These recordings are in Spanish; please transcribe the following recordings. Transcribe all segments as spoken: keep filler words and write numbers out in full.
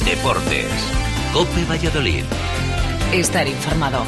Deportes. COPE Valladolid. Estar informado.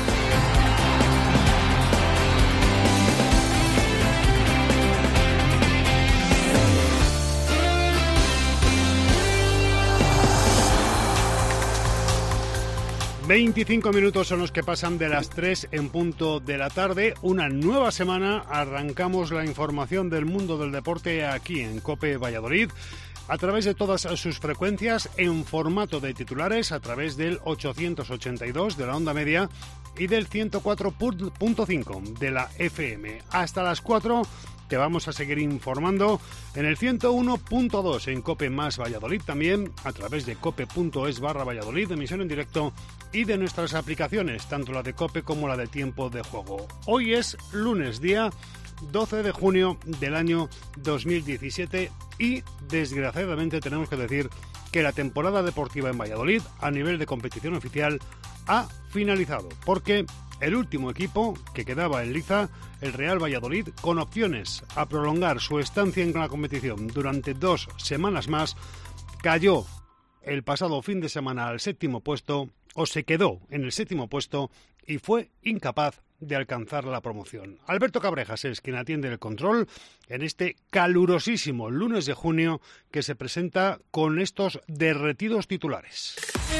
veinticinco minutos son los que pasan de las tres en punto de la tarde. Una nueva semana. Arrancamos la información del mundo del deporte aquí en COPE Valladolid, a través de todas sus frecuencias, en formato de titulares, a través del ochocientos ochenta y dos de la onda media y del ciento cuatro punto cinco de la F M. Hasta las cuatro te vamos a seguir informando en el ciento uno punto dos en COPE más Valladolid, también a través de cope.es barra Valladolid, emisión en directo, y de nuestras aplicaciones, tanto la de COPE como la de Tiempo de Juego. Hoy es lunes, día doce de junio del año dos mil diecisiete, y desgraciadamente tenemos que decir que la temporada deportiva en Valladolid a nivel de competición oficial ha finalizado, porque el último equipo que quedaba en liza, el Real Valladolid, con opciones a prolongar su estancia en la competición durante dos semanas más, cayó el pasado fin de semana al séptimo puesto, o se quedó en el séptimo puesto, y fue incapaz de alcanzar la promoción. Alberto Cabrejas es quien atiende el control en este calurosísimo lunes de junio, que se presenta con estos derretidos titulares.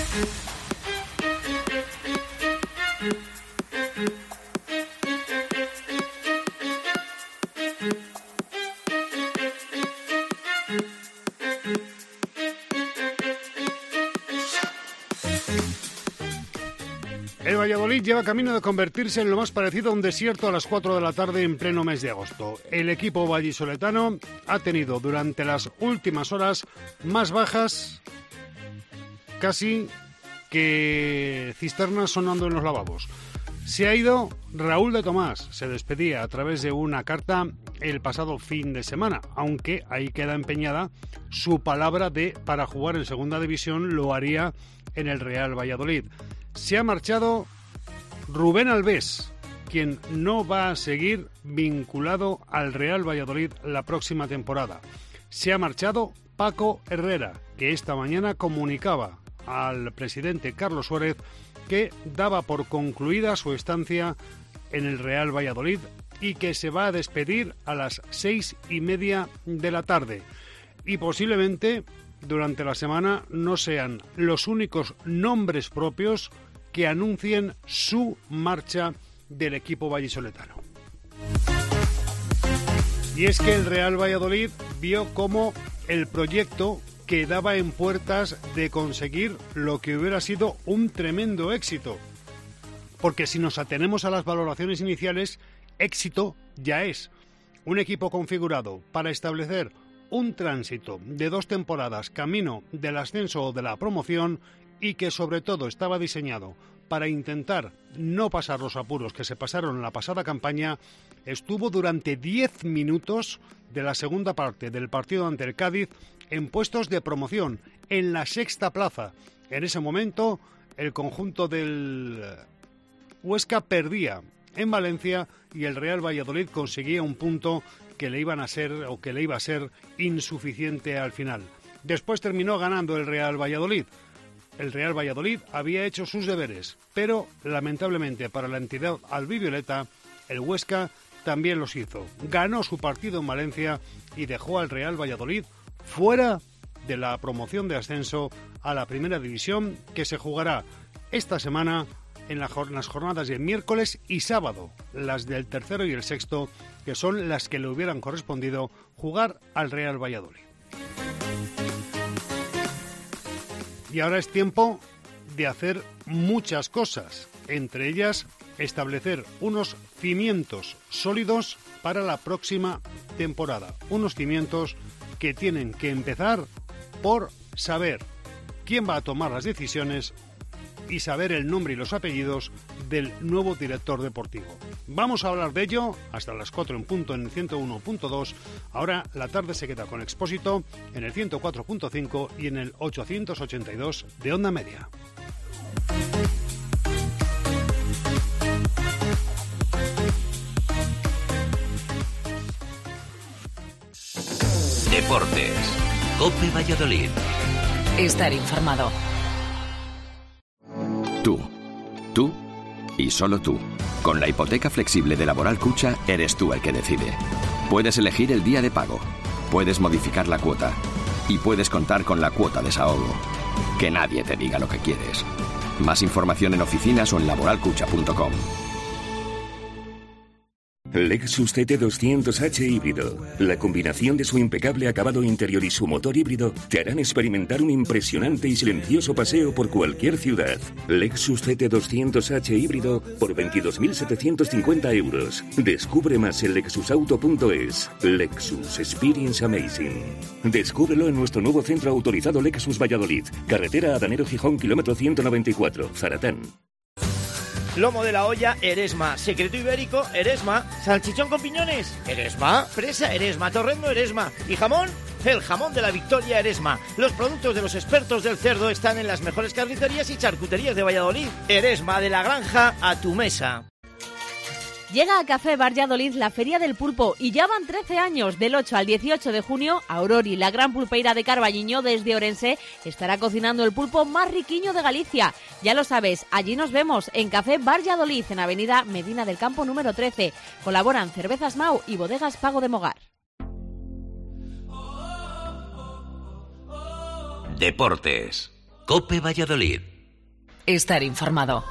El Valladolid lleva camino de convertirse en lo más parecido a un desierto a las cuatro de la tarde en pleno mes de agosto. El equipo vallisoletano ha tenido durante las últimas horas más bajas casi que cisternas sonando en los lavabos. Se ha ido Raúl de Tomás, se despedía a través de una carta el pasado fin de semana, aunque ahí queda empeñada su palabra de para jugar en segunda división lo haría en el Real Valladolid. Se ha marchado Rubén Alves, quien no va a seguir vinculado al Real Valladolid la próxima temporada. Se ha marchado Paco Herrera, que esta mañana comunicaba al presidente Carlos Suárez que daba por concluida su estancia en el Real Valladolid y que se va a despedir a las seis y media de la tarde. Y posiblemente durante la semana no sean los únicos nombres propios que anuncien su marcha del equipo vallisoletano. Y es que el Real Valladolid vio cómo el proyecto quedaba en puertas de conseguir lo que hubiera sido un tremendo éxito. Porque si nos atenemos a las valoraciones iniciales, éxito ya es un equipo configurado para establecer un tránsito de dos temporadas camino del ascenso o de la promoción, y que sobre todo estaba diseñado para intentar no pasar los apuros que se pasaron en la pasada campaña. Estuvo durante diez minutos de la segunda parte del partido ante el Cádiz en puestos de promoción, en la sexta plaza. En ese momento el conjunto del Huesca perdía en Valencia y el Real Valladolid conseguía un punto que le iban a ser o que le iba a ser insuficiente al final. Después terminó ganando el Real Valladolid. El Real Valladolid había hecho sus deberes, pero lamentablemente para la entidad albivioleta, el Huesca también los hizo. Ganó su partido en Valencia y dejó al Real Valladolid fuera de la promoción de ascenso a la primera división, que se jugará esta semana en las jornadas de miércoles y sábado, las del tercero y el sexto, que son las que le hubieran correspondido jugar al Real Valladolid. Y ahora es tiempo de hacer muchas cosas, entre ellas establecer unos cimientos sólidos para la próxima temporada. Unos cimientos que tienen que empezar por saber quién va a tomar las decisiones y saber el nombre y los apellidos del nuevo director deportivo. Vamos a hablar de ello hasta las cuatro en punto en el ciento uno punto dos. Ahora la tarde se queda con Expósito en el ciento cuatro punto cinco y en el ochocientos ochenta y dos de onda media. Deportes. COPE Valladolid. Estar informado. Tú. Tú y solo tú. Con la hipoteca flexible de Laboral Cucha, eres tú el que decide. Puedes elegir el día de pago, puedes modificar la cuota y puedes contar con la cuota desahogo. Que nadie te diga lo que quieres. Más información en oficinas o en laboral cucha punto com. Lexus C T doscientos H híbrido. La combinación de su impecable acabado interior y su motor híbrido te harán experimentar un impresionante y silencioso paseo por cualquier ciudad. Lexus C T doscientos H híbrido por veintidós mil setecientos cincuenta euros. Descubre más en lexus auto punto es. Lexus Experience Amazing. Descúbrelo en nuestro nuevo centro autorizado Lexus Valladolid. Carretera Adanero Gijón, kilómetro ciento noventa y cuatro, Zaratán. Lomo de la olla, Eresma. Secreto ibérico, Eresma. Salchichón con piñones, Eresma. Fresa, Eresma. Torrendo, Eresma. Y jamón, el jamón de la Victoria, Eresma. Los productos de los expertos del cerdo están en las mejores carnicerías y charcuterías de Valladolid. Eresma, de la granja a tu mesa. Llega a Café Valladolid la Feria del Pulpo y ya van trece años. Del ocho al dieciocho de junio, Aurori, la gran pulpeira de Carballiño desde Orense, estará cocinando el pulpo más riquiño de Galicia. Ya lo sabes, allí nos vemos en Café Valladolid, en Avenida Medina del Campo número trece. Colaboran Cervezas Mau y Bodegas Pago de Mogar. Deportes. COPE Valladolid. Estar informado.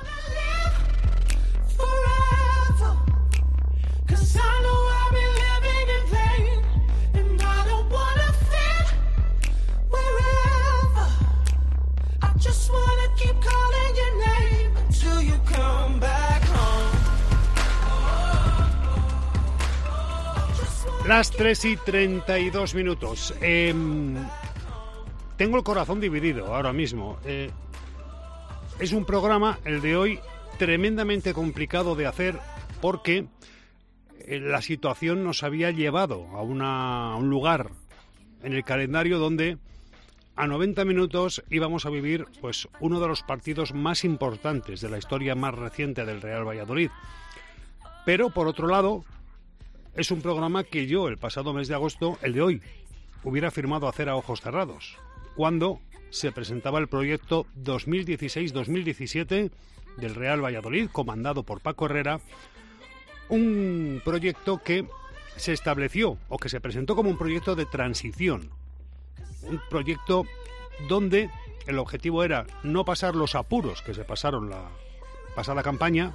Las tres y treinta y dos minutos. Eh, tengo el corazón dividido ahora mismo. Eh, es un programa, el de hoy, tremendamente complicado de hacer porque eh, la situación nos había llevado a, una, a un lugar en el calendario donde a noventa minutos íbamos a vivir pues uno de los partidos más importantes de la historia más reciente del Real Valladolid. Pero, por otro lado, es un programa que yo, el pasado mes de agosto, el de hoy, hubiera firmado hacer a ojos cerrados, cuando se presentaba el proyecto dos mil dieciséis dos mil diecisiete del Real Valladolid, comandado por Paco Herrera, un proyecto que se estableció, o que se presentó como un proyecto de transición, un proyecto donde el objetivo era no pasar los apuros que se pasaron la pasada campaña,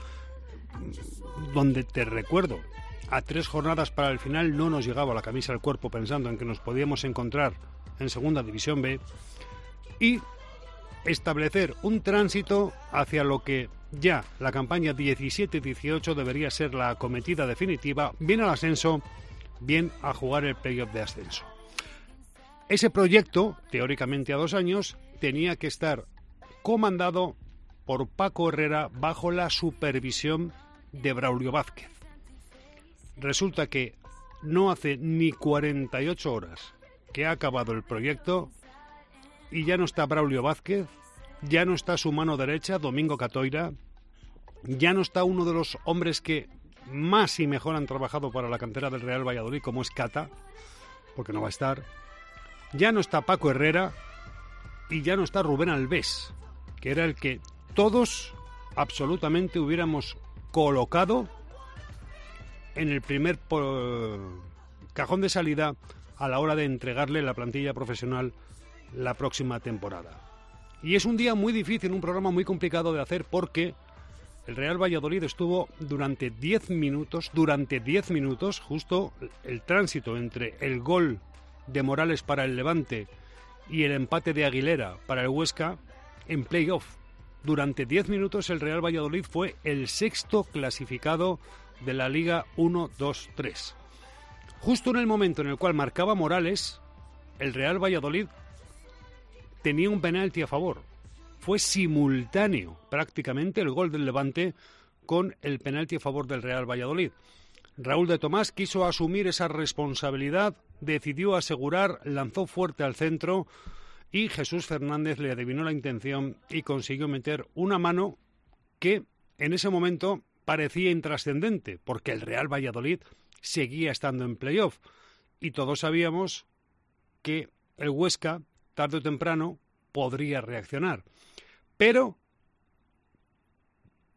donde, te recuerdo, a tres jornadas para el final no nos llegaba la camisa al cuerpo pensando en que nos podíamos encontrar en Segunda División B, y establecer un tránsito hacia lo que ya la campaña diecisiete dieciocho debería ser la acometida definitiva, bien al ascenso, bien a jugar el playoff de ascenso. Ese proyecto, teóricamente a dos años, tenía que estar comandado por Paco Herrera bajo la supervisión de Braulio Vázquez. Resulta que no hace ni cuarenta y ocho horas que ha acabado el proyecto y ya no está Braulio Vázquez, ya no está su mano derecha, Domingo Catoira, ya no está uno de los hombres que más y mejor han trabajado para la cantera del Real Valladolid, como es Cata, porque no va a estar, ya no está Paco Herrera y ya no está Rubén Alves, que era el que todos absolutamente hubiéramos colocado en el primer po- cajón de salida a la hora de entregarle la plantilla profesional la próxima temporada. Y es un día muy difícil, un programa muy complicado de hacer, porque el Real Valladolid estuvo durante diez minutos, durante diez minutos, justo el tránsito entre el gol de Morales para el Levante y el empate de Aguilera para el Huesca, en playoff. Durante diez minutos el Real Valladolid fue el sexto clasificado de la Liga uno dos tres. Justo en el momento en el cual marcaba Morales, el Real Valladolid tenía un penalti a favor. Fue simultáneo prácticamente el gol del Levante con el penalti a favor del Real Valladolid. Raúl de Tomás quiso asumir esa responsabilidad, decidió asegurar, lanzó fuerte al centro y Jesús Fernández le adivinó la intención y consiguió meter una mano que en ese momento parecía intrascendente, porque el Real Valladolid seguía estando en playoff y todos sabíamos que el Huesca, tarde o temprano, podría reaccionar. Pero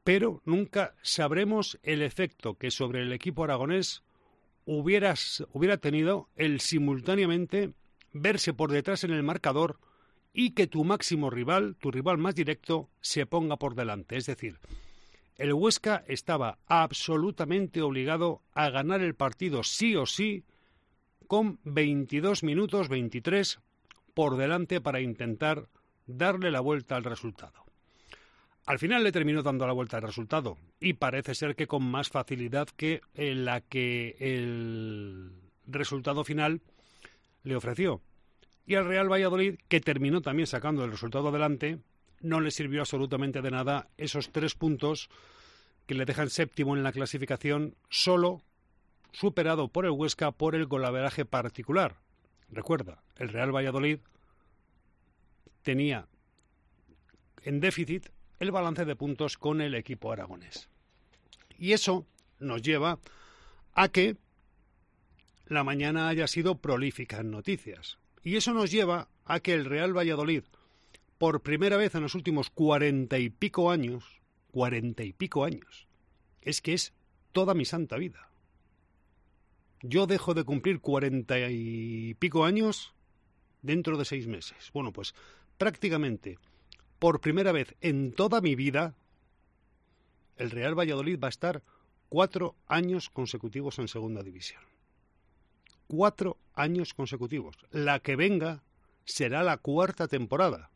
pero nunca sabremos el efecto que sobre el equipo aragonés hubiera, hubiera tenido el simultáneamente verse por detrás en el marcador y que tu máximo rival, tu rival más directo, se ponga por delante. Es decir, el Huesca estaba absolutamente obligado a ganar el partido sí o sí, con veintidós minutos, veintitrés, por delante para intentar darle la vuelta al resultado. Al final le terminó dando la vuelta al resultado y parece ser que con más facilidad que la que el resultado final le ofreció. Y al Real Valladolid, que terminó también sacando el resultado adelante, no le sirvió absolutamente de nada esos tres puntos que le dejan séptimo en la clasificación, solo superado por el Huesca por el golaveraje particular. Recuerda, el Real Valladolid tenía en déficit el balance de puntos con el equipo aragonés. Y eso nos lleva a que la mañana haya sido prolífica en noticias. Y eso nos lleva a que el Real Valladolid, por primera vez en los últimos cuarenta y pico años, cuarenta y pico años, es que es toda mi santa vida. Yo dejo de cumplir cuarenta y pico años dentro de seis meses. Bueno, pues prácticamente por primera vez en toda mi vida, el Real Valladolid va a estar cuatro años consecutivos en segunda división. Cuatro años consecutivos. La que venga será la cuarta temporada.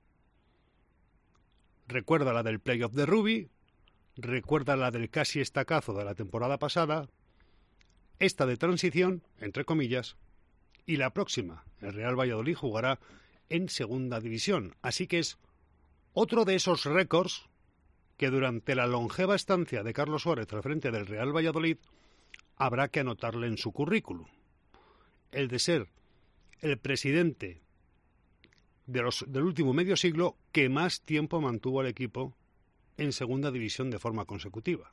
Recuerda la del playoff de Rubí, recuerda la del casi estacazo de la temporada pasada, esta de transición, entre comillas, y la próxima. El Real Valladolid jugará en segunda división. Así que es otro de esos récords que durante la longeva estancia de Carlos Suárez al frente del Real Valladolid habrá que anotarle en su currículum. El de ser el presidente de los, del último medio siglo que más tiempo mantuvo al equipo en segunda división de forma consecutiva.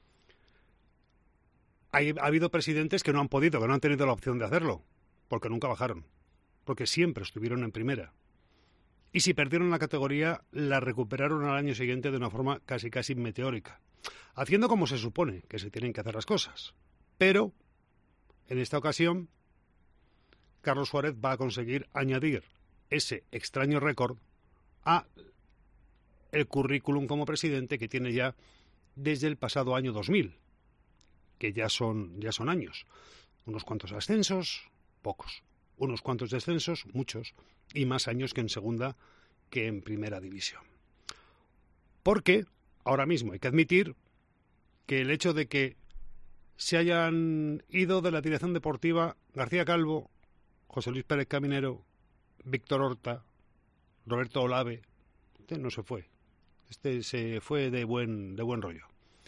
Hay, ha habido presidentes que no han podido, que no han tenido la opción de hacerlo, porque nunca bajaron, porque siempre estuvieron en primera. Y si perdieron la categoría, la recuperaron al año siguiente de una forma casi casi meteórica, haciendo como se supone que se tienen que hacer las cosas. Pero, en esta ocasión, Carlos Suárez va a conseguir añadir ese extraño récord a el currículum como presidente que tiene ya desde el pasado año dos mil, que ya son, ya son años. Unos cuantos ascensos, pocos. Unos cuantos descensos, muchos, y más años que en segunda que en primera división. Porque ahora mismo hay que admitir que el hecho de que se hayan ido de la dirección deportiva García Calvo, José Luis Pérez Caminero, Víctor Horta, Roberto Olave, este no se fue, este se fue de buen, de buen rollo.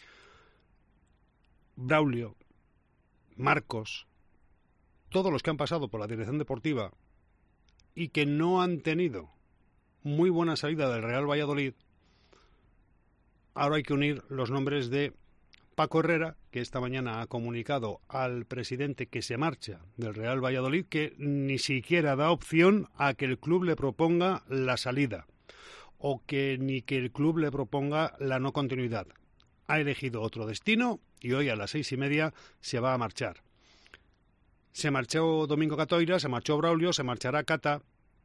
Braulio, Marcos, todos los que han pasado por la dirección deportiva y que no han tenido muy buena salida del Real Valladolid, ahora hay que unir los nombres de Paco Herrera, que esta mañana ha comunicado al presidente que se marcha del Real Valladolid, que ni siquiera da opción a que el club le proponga la salida o que ni que el club le proponga la no continuidad. Ha elegido otro destino y hoy a las seis y media se va a marchar. Se marchó Domingo Catoira, se marchó Braulio, se marchará Cata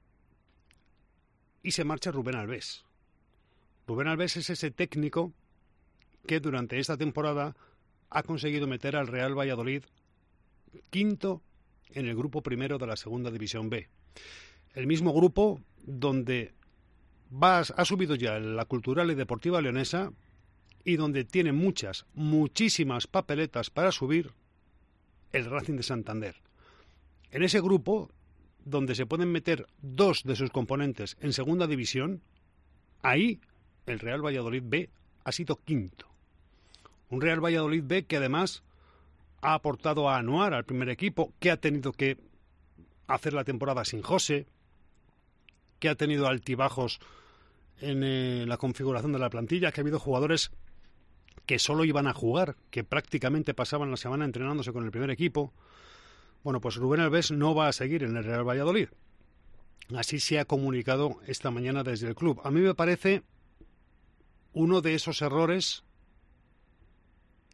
y se marcha Rubén Albés. Rubén Albés es ese técnico que durante esta temporada ha conseguido meter al Real Valladolid quinto en el grupo primero de la segunda división B. El mismo grupo donde va, ha subido ya la Cultural y Deportiva Leonesa y donde tiene muchas, muchísimas papeletas para subir el Racing de Santander. En ese grupo, donde se pueden meter dos de sus componentes en segunda división, ahí el Real Valladolid B ha sido quinto. Un Real Valladolid B que además ha aportado a Anuar, al primer equipo, que ha tenido que hacer la temporada sin José, que ha tenido altibajos en eh, la configuración de la plantilla, que ha habido jugadores que solo iban a jugar, que prácticamente pasaban la semana entrenándose con el primer equipo. Bueno, pues Rubén Albés no va a seguir en el Real Valladolid. Así se ha comunicado esta mañana desde el club. A mí me parece uno de esos errores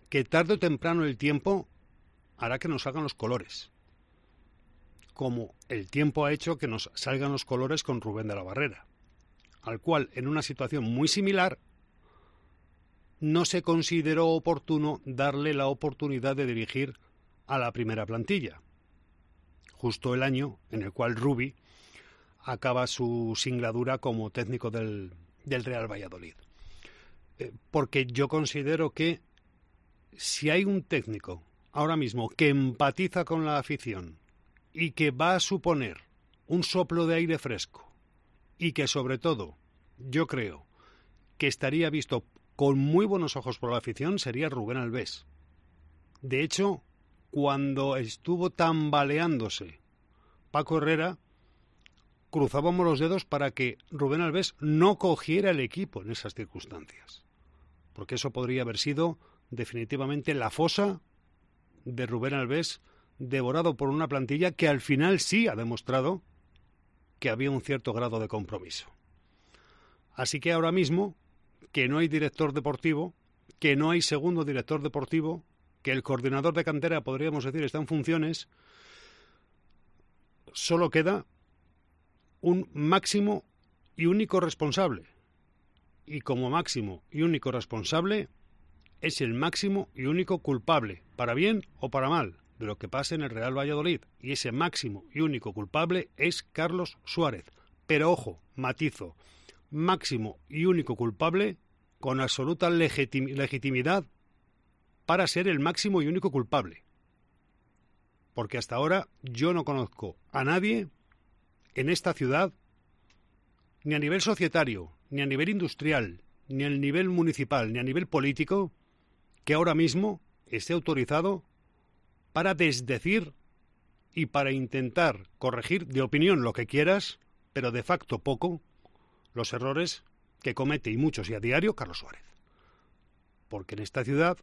que tarde o temprano el tiempo hará que nos salgan los colores, como el tiempo ha hecho que nos salgan los colores con Rubén de la Barrera, al cual, en una situación muy similar, no se consideró oportuno darle la oportunidad de dirigir a la primera plantilla, justo el año en el cual Rubi acaba su singladura como técnico del, del Real Valladolid. Eh, porque yo considero que si hay un técnico ahora mismo que empatiza con la afición y que va a suponer un soplo de aire fresco y que sobre todo yo creo que estaría visto con muy buenos ojos por la afición, sería Rubén Albés. De hecho, cuando estuvo tambaleándose Paco Herrera, cruzábamos los dedos para que Rubén Albés no cogiera el equipo en esas circunstancias, porque eso podría haber sido definitivamente la fosa de Rubén Albés, devorado por una plantilla que al final sí ha demostrado que había un cierto grado de compromiso. Así que ahora mismo, que no hay director deportivo, que no hay segundo director deportivo, que el coordinador de cantera, podríamos decir, está en funciones, solo queda un máximo y único responsable. Y como máximo y único responsable es el máximo y único culpable, para bien o para mal, de lo que pase en el Real Valladolid. Y ese máximo y único culpable es Carlos Suárez. Pero ojo, matizo, máximo y único culpable con absoluta legitim- legitimidad para ser el máximo y único culpable. Porque hasta ahora yo no conozco a nadie en esta ciudad, ni a nivel societario, ni a nivel industrial, ni a nivel municipal, ni a nivel político, que ahora mismo esté autorizado para desdecir y para intentar corregir de opinión lo que quieras, pero de facto poco, los errores que comete, y muchos y a diario, Carlos Suárez. Porque en esta ciudad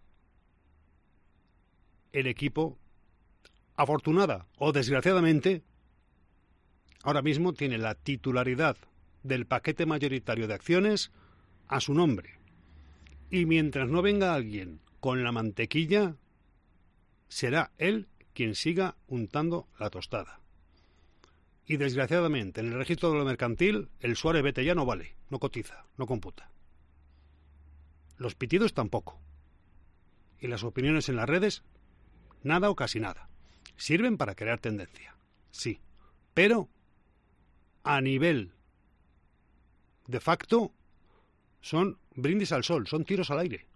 el equipo, afortunada o desgraciadamente, ahora mismo tiene la titularidad del paquete mayoritario de acciones a su nombre. Y mientras no venga alguien con la mantequilla, será él quien siga untando la tostada. Y desgraciadamente, en el registro de lo mercantil, el Suárez Vete ya no vale, no cotiza, no computa. Los pitidos tampoco. Y las opiniones en las redes, nada o casi nada. Sirven para crear tendencia, sí, pero a nivel de facto son brindis al sol, son tiros al aire.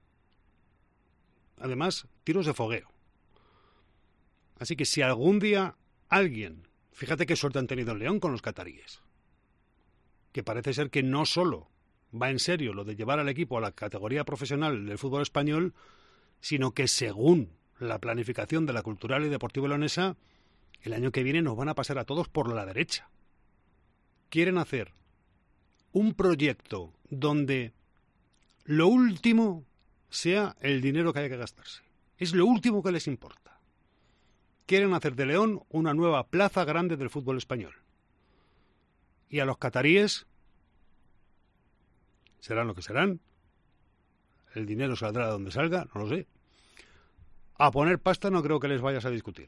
Además, tiros de fogueo. Así que si algún día alguien, fíjate qué suerte han tenido en León con los cataríes, que parece ser que no solo va en serio lo de llevar al equipo a la categoría profesional del fútbol español, sino que según la planificación de la Cultural y Deportiva Leonesa, el año que viene nos van a pasar a todos por la derecha. Quieren hacer un proyecto donde lo último sea el dinero que haya que gastarse. Es lo último que les importa. Quieren hacer de León una nueva plaza grande del fútbol español. Y a los cataríes serán lo que serán. El dinero saldrá de donde salga, no lo sé. A poner pasta no creo que les vayas a discutir.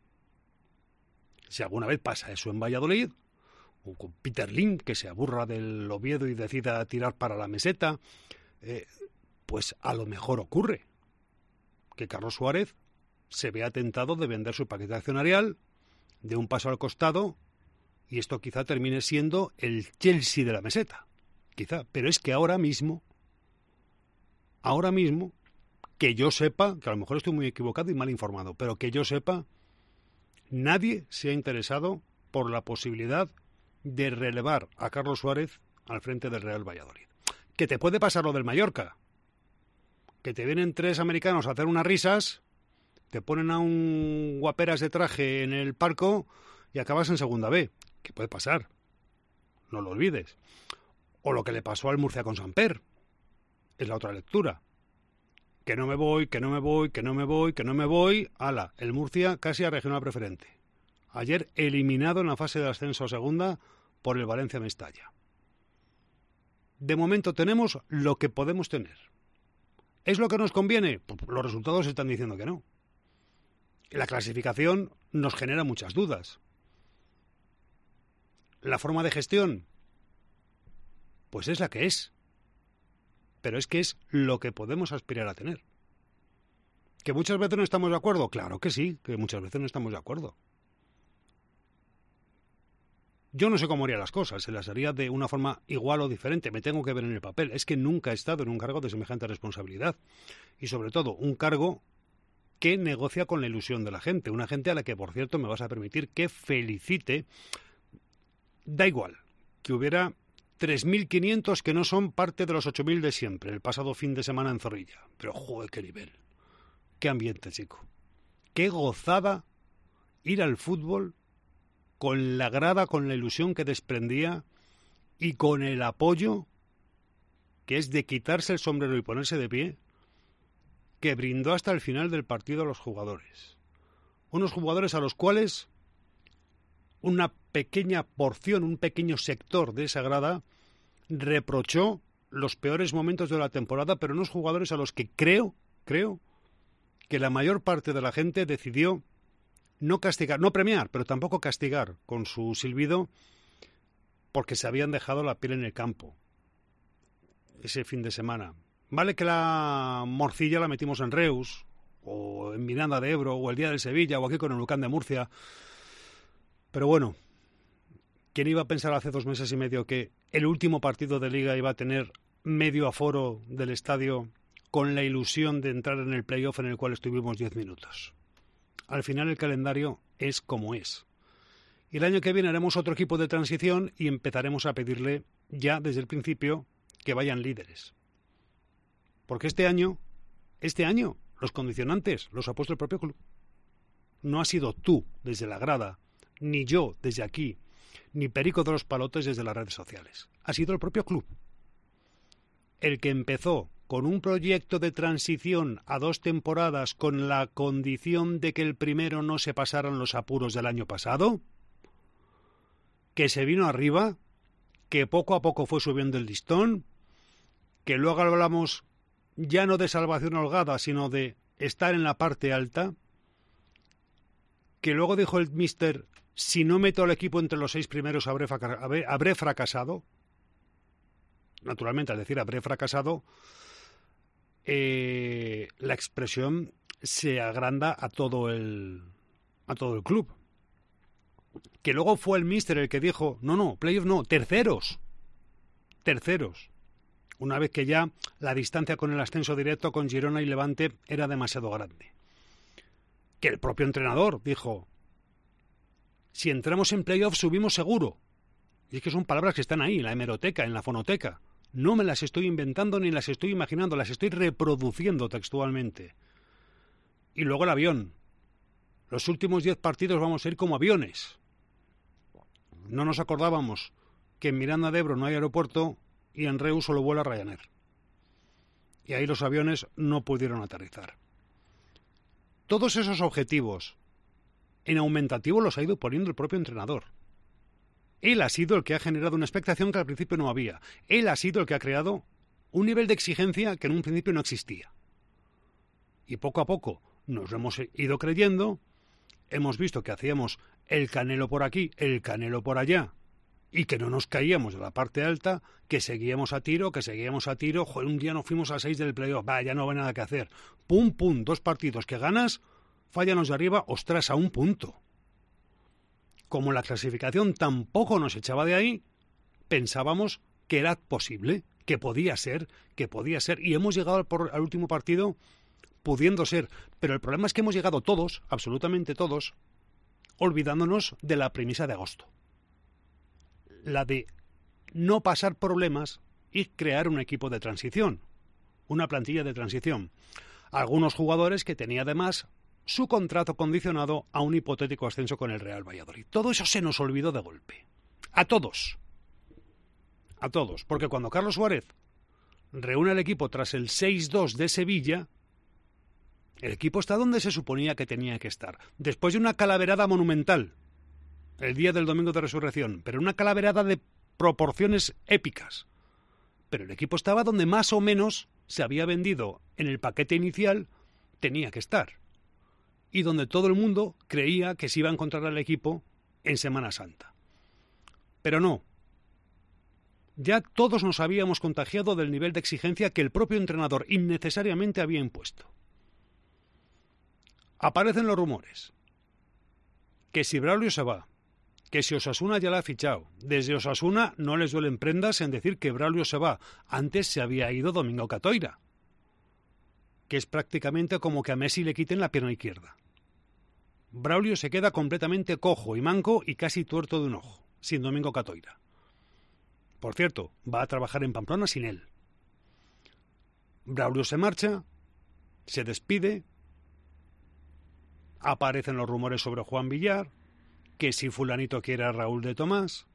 Si alguna vez pasa eso en Valladolid, o con Peter Lim, que se aburra del Oviedo y decida tirar para la meseta, eh, pues a lo mejor ocurre que Carlos Suárez se vea tentado de vender su paquete accionarial, de un paso al costado, y esto quizá termine siendo el Chelsea de la meseta. Quizá, pero es que ahora mismo, ahora mismo, que yo sepa, que a lo mejor estoy muy equivocado y mal informado, pero que yo sepa, nadie se ha interesado por la posibilidad de relevar a Carlos Suárez al frente del Real Valladolid. Que te puede pasar lo del Mallorca, que te vienen tres americanos a hacer unas risas, te ponen a un guaperas de traje en el palco y acabas en segunda B, que puede pasar, no lo olvides. O lo que le pasó al Murcia con Samper, es la otra lectura. Que no me voy, que no me voy, que no me voy, que no me voy. Ala, el Murcia casi a regional preferente. Ayer eliminado en la fase de ascenso a segunda por el Valencia Mestalla. De momento tenemos lo que podemos tener. ¿Es lo que nos conviene? Pues los resultados están diciendo que no. La clasificación nos genera muchas dudas. La forma de gestión, pues es la que es. Pero es que es lo que podemos aspirar a tener. ¿Que muchas veces no estamos de acuerdo? Claro que sí, que muchas veces no estamos de acuerdo. Yo no sé cómo haría las cosas, se las haría de una forma igual o diferente, me tengo que ver en el papel. Es que nunca he estado en un cargo de semejante responsabilidad. Y sobre todo, un cargo que negocia con la ilusión de la gente. Una gente a la que, por cierto, me vas a permitir que felicite. Da igual, que hubiera tres mil quinientos que no son parte de los ocho mil de siempre, el pasado fin de semana en Zorrilla. Pero, joder, qué nivel. Qué ambiente, chico. Qué gozada ir al fútbol con la grada, con la ilusión que desprendía y con el apoyo, que es de quitarse el sombrero y ponerse de pie, que brindó hasta el final del partido a los jugadores. Unos jugadores a los cuales una pequeña porción, un pequeño sector de esa grada reprochó los peores momentos de la temporada, pero unos jugadores a los que creo, creo, que la mayor parte de la gente decidió no castigar, no premiar, pero tampoco castigar con su silbido, porque se habían dejado la piel en el campo ese fin de semana. Vale que la morcilla la metimos en Reus, o en Miranda de Ebro, o el día del Sevilla, o aquí con el Huracán de Murcia. Pero bueno, ¿quién iba a pensar hace dos meses y medio que el último partido de Liga iba a tener medio aforo del estadio con la ilusión de entrar en el playoff en el cual estuvimos diez minutos? Al final el calendario es como es. Y el año que viene haremos otro equipo de transición y empezaremos a pedirle ya desde el principio que vayan líderes. Porque este año, este año, los condicionantes los ha puesto el propio club. No ha sido tú desde la grada, ni yo desde aquí, ni Perico de los Palotes desde las redes sociales. Ha sido el propio club el que empezó con un proyecto de transición a dos temporadas con la condición de que el primero no se pasaran los apuros del año pasado, que se vino arriba, que poco a poco fue subiendo el listón, que luego hablamos ya no de salvación holgada, sino de estar en la parte alta, que luego dijo el míster, si no meto al equipo entre los seis primeros habré, habré, habré fracasado. Naturalmente, al decir habré fracasado, eh, la expresión se agranda a todo el a todo el club. Que luego fue el míster el que dijo, no, no, playoff no, terceros, terceros. Una vez que ya la distancia con el ascenso directo con Girona y Levante era demasiado grande. Que el propio entrenador dijo, si entramos en playoff subimos seguro. Y es que son palabras que están ahí, en la hemeroteca, en la fonoteca. No me las estoy inventando ni las estoy imaginando, las estoy reproduciendo textualmente. Y luego el avión. Los últimos diez partidos vamos a ir como aviones. No nos acordábamos que en Miranda de Ebro no hay aeropuerto y en Reus solo vuela Ryanair. Y ahí los aviones no pudieron aterrizar. Todos esos objetivos en aumentativo los ha ido poniendo el propio entrenador. Él ha sido el que ha generado una expectación que al principio no había. Él ha sido el que ha creado un nivel de exigencia que en un principio no existía. Y poco a poco nos lo hemos ido creyendo, hemos visto que hacíamos el Canelo por aquí, el Canelo por allá, y que no nos caíamos de la parte alta, que seguíamos a tiro, que seguíamos a tiro, joder, un día nos fuimos a seis del playoff, va, ya no hay nada que hacer. Pum, pum, dos partidos que ganas, fállanos de arriba, ostras, a un punto. Como la clasificación tampoco nos echaba de ahí, pensábamos que era posible, que podía ser, que podía ser, y hemos llegado al, por, al último partido pudiendo ser. Pero el problema es que hemos llegado todos, absolutamente todos, olvidándonos de la premisa de agosto. La de no pasar problemas y crear un equipo de transición, una plantilla de transición. Algunos jugadores que tenía además su contrato condicionado a un hipotético ascenso con el Real Valladolid. Todo eso se nos olvidó de golpe. A todos. A todos. Porque cuando Carlos Suárez reúne al equipo tras el seis dos de Sevilla, el equipo está donde se suponía que tenía que estar. Después de una calaverada monumental, el día del Domingo de Resurrección, pero una calaverada de proporciones épicas. Pero el equipo estaba donde más o menos se había vendido en el paquete inicial, tenía que estar. Y donde todo el mundo creía que se iba a encontrar al equipo en Semana Santa. Pero no. Ya todos nos habíamos contagiado del nivel de exigencia que el propio entrenador innecesariamente había impuesto. Aparecen los rumores. Que si Braulio se va, que si Osasuna ya la ha fichado. Desde Osasuna no les duelen prendas en decir que Braulio se va. Antes se había ido Domingo Catoira, que es prácticamente como que a Messi le quiten la pierna izquierda. Braulio se queda completamente cojo y manco y casi tuerto de un ojo, sin Domingo Catoira. Por cierto, va a trabajar en Pamplona sin él. Braulio se marcha, se despide, aparecen los rumores sobre Juan Villar, que si fulanito quiere a Raúl de Tomás.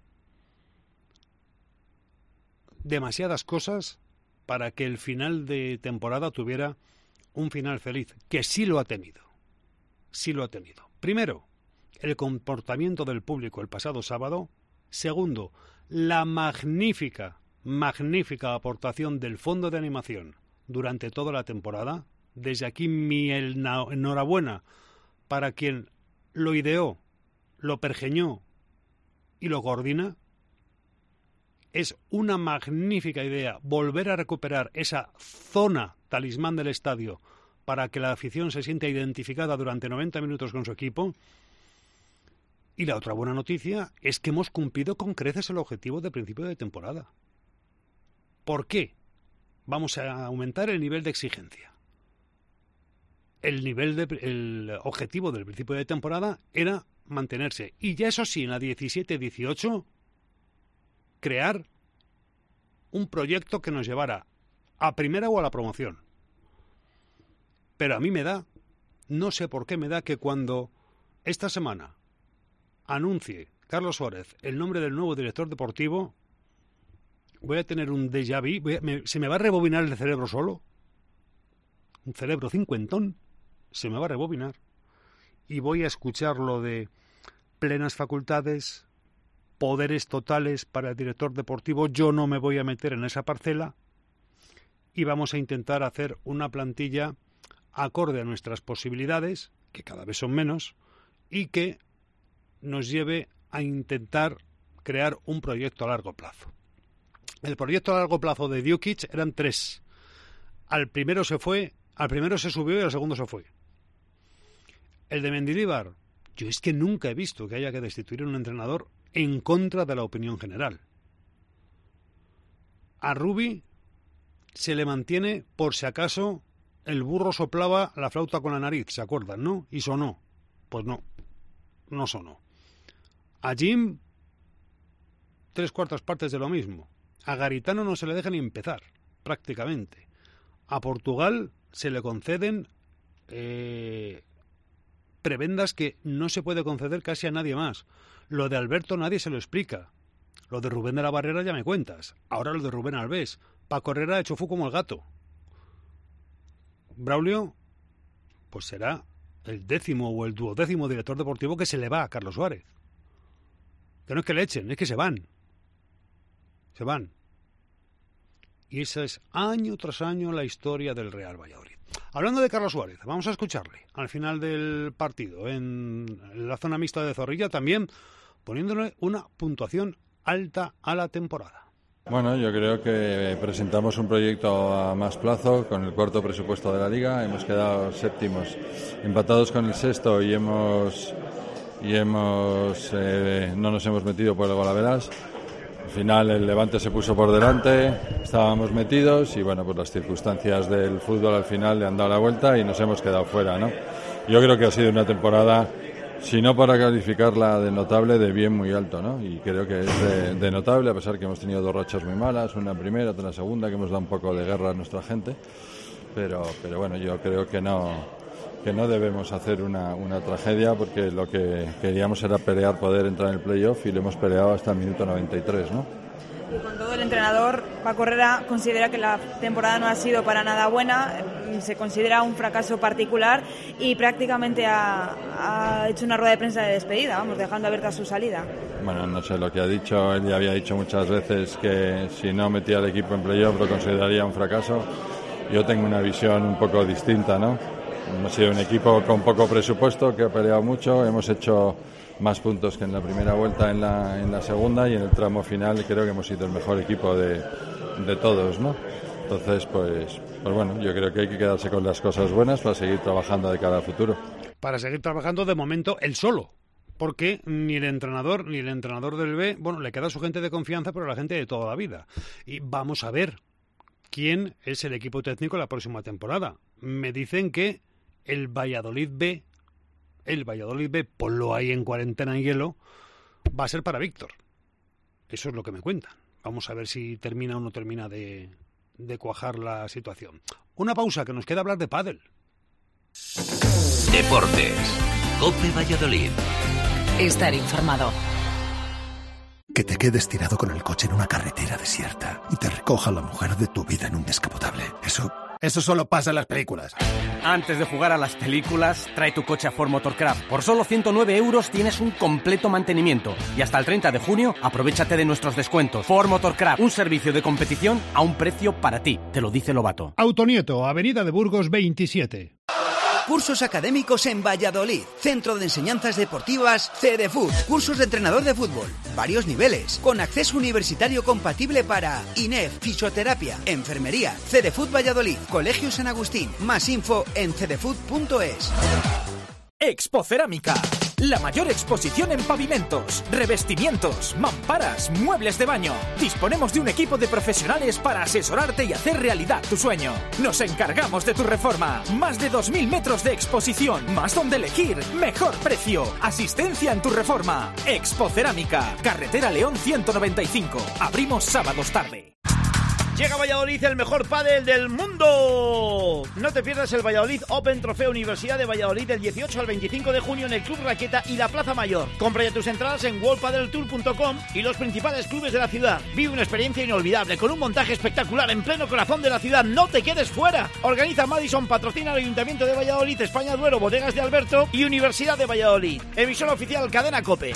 Demasiadas cosas para que el final de temporada tuviera un final feliz, que sí lo ha tenido. Sí lo ha tenido. Primero, el comportamiento del público el pasado sábado. Segundo, la magnífica, magnífica aportación del Fondo de Animación durante toda la temporada. Desde aquí mi enhorabuena para quien lo ideó, lo pergeñó y lo coordina. Es una magnífica idea volver a recuperar esa zona talismán del estadio para que la afición se sienta identificada durante noventa minutos con su equipo. Y la otra buena noticia es que hemos cumplido con creces el objetivo de principio de temporada. ¿Por qué? Vamos a aumentar el nivel de exigencia. El nivel de, el objetivo del principio de temporada era mantenerse. Y ya eso sí, en la diecisiete dieciocho, crear un proyecto que nos llevara a primera o a la promoción. Pero a mí me da, no sé por qué me da que cuando esta semana anuncie Carlos Suárez el nombre del nuevo director deportivo, voy a tener un déjà vu, voy a, me, se me va a rebobinar el cerebro solo. Un cerebro cincuentón se me va a rebobinar. Y voy a escuchar lo de plenas facultades, poderes totales para el director deportivo. Yo no me voy a meter en esa parcela y vamos a intentar hacer una plantilla acorde a nuestras posibilidades, que cada vez son menos, y que nos lleve a intentar crear un proyecto a largo plazo. El proyecto a largo plazo de Djukic eran tres. Al primero se fue, al primero se subió y al segundo se fue. El de Mendilibar, yo es que nunca he visto que haya que destituir a un entrenador en contra de la opinión general. A Rubi se le mantiene por si acaso el burro soplaba la flauta con la nariz, ¿se acuerdan, no? Y sonó. Pues no, no sonó. A Jim, tres cuartas partes de lo mismo. A Garitano no se le deja ni empezar, prácticamente. A Portugal se le conceden eh, prebendas que no se puede conceder casi a nadie más. Lo de Alberto nadie se lo explica. Lo de Rubén de la Barrera ya me cuentas. Ahora lo de Rubén Alves. Paco Herrera ha hecho fu como el gato. Braulio, pues será el décimo o el duodécimo director deportivo que se le va a Carlos Suárez. Que no es que le echen, es que se van. Se van. Y esa es año tras año la historia del Real Valladolid. Hablando de Carlos Suárez, vamos a escucharle al final del partido en la zona mixta de Zorrilla, también poniéndole una puntuación alta a la temporada. Bueno, yo creo que presentamos un proyecto a más plazo con el cuarto presupuesto de la Liga. Hemos quedado séptimos, empatados con el sexto y hemos y hemos eh, no nos hemos metido por el golaveras. Al final el Levante se puso por delante, estábamos metidos y bueno, pues las circunstancias del fútbol al final le han dado la vuelta y nos hemos quedado fuera, ¿no? Yo creo que ha sido una temporada, si no para calificarla de notable, de bien muy alto, ¿no? Y creo que es de, de notable, a pesar que hemos tenido dos rachas muy malas, una en primera, otra en la segunda, que hemos dado un poco de guerra a nuestra gente, pero, pero bueno, yo creo que no que no debemos hacer una, una tragedia, porque lo que queríamos era pelear poder entrar en el playoff y lo hemos peleado hasta el minuto noventa y tres, ¿no? Con todo, el entrenador Paco Herrera considera que la temporada no ha sido para nada buena, se considera un fracaso particular y prácticamente ha, ha hecho una rueda de prensa de despedida, vamos, dejando abierta su salida. Bueno, no sé lo que ha dicho, él ya había dicho muchas veces que si no metía al equipo en playoff lo consideraría un fracaso yo tengo una visión un poco distinta, ¿no? Hemos sido un equipo con poco presupuesto que ha peleado mucho, hemos hecho más puntos que en la primera vuelta, en la, en la segunda, y en el tramo final creo que hemos sido el mejor equipo de, de todos, ¿no? Entonces, pues, pues bueno, yo creo que hay que quedarse con las cosas buenas para seguir trabajando de cara al futuro. Para seguir trabajando, de momento, él solo. Porque ni el entrenador ni el entrenador del B, bueno, le queda su gente de confianza, pero la gente de toda la vida. Y vamos a ver quién es el equipo técnico la próxima temporada. Me dicen que el Valladolid B, el Valladolid B, ponlo ahí en cuarentena en hielo, va a ser para Víctor. Eso es lo que me cuentan. Vamos a ver si termina o no termina de, de cuajar la situación. Una pausa, que nos queda hablar de pádel. Deportes. COPE Valladolid. Estar informado. Que te quedes tirado con el coche en una carretera desierta y te recoja la mujer de tu vida en un descapotable. Eso... Eso solo pasa en las películas. Antes de jugar a las películas, trae tu coche a Ford Motorcraft. Por solo ciento nueve euros tienes un completo mantenimiento. Y hasta el treinta de junio, aprovéchate de nuestros descuentos. Ford Motorcraft, un servicio de competición a un precio para ti. Te lo dice Lobato. Autonieto, Avenida de Burgos veintisiete. Cursos académicos en Valladolid. Centro de Enseñanzas Deportivas CEDEFUT. Cursos de entrenador de fútbol. Varios niveles. Con acceso universitario compatible para I N E F, fisioterapia, enfermería. CEDEFUT Valladolid. Colegio San Agustín. Más info en cedefut punto es. Expo Cerámica. La mayor exposición en pavimentos, revestimientos, mamparas, muebles de baño. Disponemos de un equipo de profesionales para asesorarte y hacer realidad tu sueño. Nos encargamos de tu reforma. Más de dos mil metros de exposición, más donde elegir, mejor precio. Asistencia en tu reforma. Expo Cerámica, Carretera León ciento noventa y cinco. Abrimos sábados tarde. Llega a Valladolid el mejor pádel del mundo. No te pierdas el Valladolid Open Trofeo Universidad de Valladolid del dieciocho al veinticinco de junio en el Club Raqueta y la Plaza Mayor. Compra ya tus entradas en world padel tour punto com y los principales clubes de la ciudad. Vive una experiencia inolvidable con un montaje espectacular en pleno corazón de la ciudad. No te quedes fuera. Organiza Madison, patrocina el Ayuntamiento de Valladolid, España Duero, Bodegas de Alberto y Universidad de Valladolid. Emisora oficial Cadena COPE.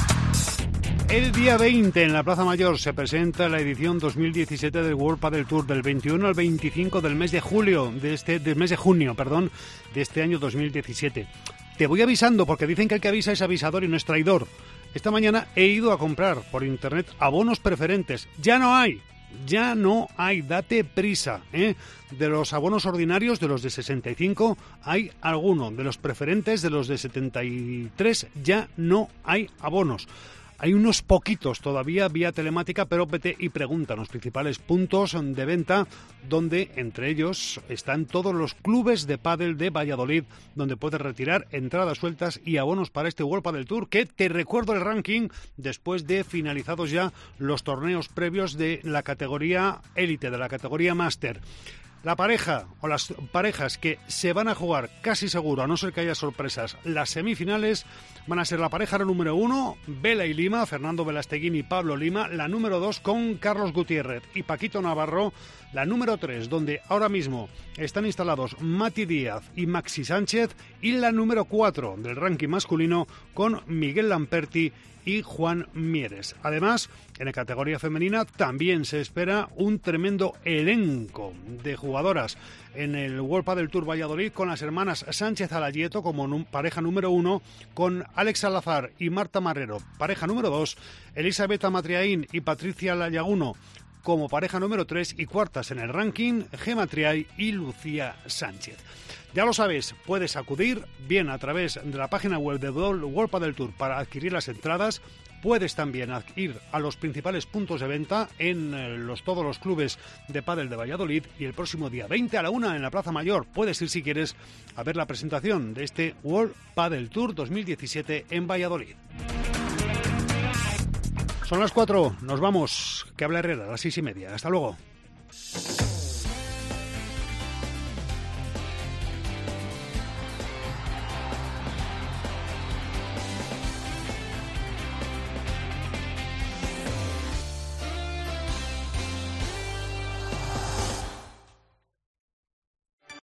El día veinte en la Plaza Mayor se presenta la edición dos mil diecisiete del World Padel Tour del veintiuno al veinticinco del mes de julio de este del mes de junio, perdón, de este año dos mil diecisiete. Te voy avisando porque dicen que el que avisa es avisador y no es traidor. Esta mañana he ido a comprar por internet abonos preferentes. Ya no hay. Ya no hay, date prisa, ¿eh? De los abonos ordinarios, de los de sesenta y cinco, hay alguno. De los preferentes, de los de setenta y tres, ya no hay abonos. Hay unos poquitos todavía vía telemática, pero vete y pregunta en los principales puntos de venta, donde entre ellos están todos los clubes de pádel de Valladolid, donde puedes retirar entradas sueltas y abonos para este World Padel Tour, que te recuerdo el ranking después de finalizados ya los torneos previos de la categoría élite, de la categoría máster. La pareja o las parejas que se van a jugar casi seguro, a no ser que haya sorpresas, las semifinales van a ser la pareja número uno, Vela y Lima, Fernando Velasteguín y Pablo Lima, la número dos con Carlos Gutiérrez y Paquito Navarro, la número tres donde ahora mismo están instalados Mati Díaz y Maxi Sánchez, y la número cuatro del ranking masculino con Miguel Lamperti y Juan Mieres. Además, en la categoría femenina también se espera un tremendo elenco de jugadoras en el World Padel Tour Valladolid, con las hermanas Sánchez Alayieto como num- pareja número uno, con Alex Salazar y Marta Marrero, pareja número dos, Elisabetta Matriaín y Patricia Layaguno como pareja número tres, y cuartas en el ranking Gema Triay y Lucía Sánchez. Ya lo sabes, puedes acudir bien a través de la página web de World Padel Tour para adquirir las entradas. Puedes también ir a los principales puntos de venta en los, todos los clubes de pádel de Valladolid, y el próximo día veinte a la una en la Plaza Mayor puedes ir, si quieres, a ver la presentación de este World Padel Tour dos mil diecisiete en Valladolid. Son las cuatro, nos vamos, que habla Herrera, a las seis y media. Hasta luego.